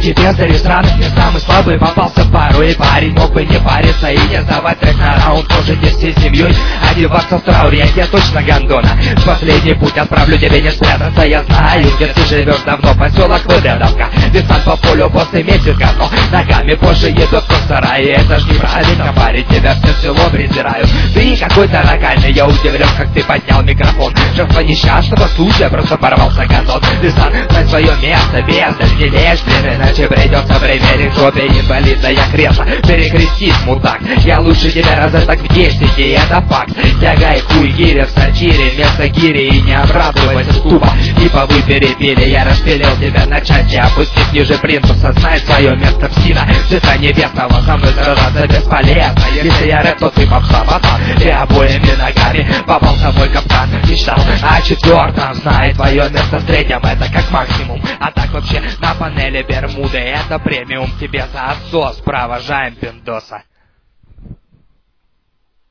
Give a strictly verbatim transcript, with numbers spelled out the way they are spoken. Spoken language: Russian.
Эти бездари странных не самый слабый попался в пару. И парень мог бы не париться и не сдавать трек на раунд. Может не всей семьей одеваться в траур. Я тебе точно гандона, в последний путь отправлю, тебе не спрятаться. Я знаю, где ты живешь давно, поселок Выдадовка. Десант по полю после месяца, но ногами позже едут в сарай. Это ж неправильно, парень, тебя все село презирают. Ты какой-то рогальный, я удивлен, как ты поднял микрофон. Жертва несчастного случая, просто порвался газон. Десант на свое место, бездаль, не лезь, блин, иначе придется примерить жопе инвалидное кресло. Перекрестись, мудак, я лучше тебя раза так в десять, и это факт. Тягай хуй гири в сатире вместо гири и не обрадуйся тупо. Типа вы перепили, я распилил тебя на части, опустив ниже плинтуса, знай свое место в сина. Цвета небесного, со мной сражаться бесполезно. Если я рэп, то ты попса, пацан. Ты обоими ногами попался в мой капкан. Мечтал о четвертом, знай твое место в третьем, это как максимум. А так вообще на панели Бермуды это премиум, тебе за отсос, провожаем пиндоса.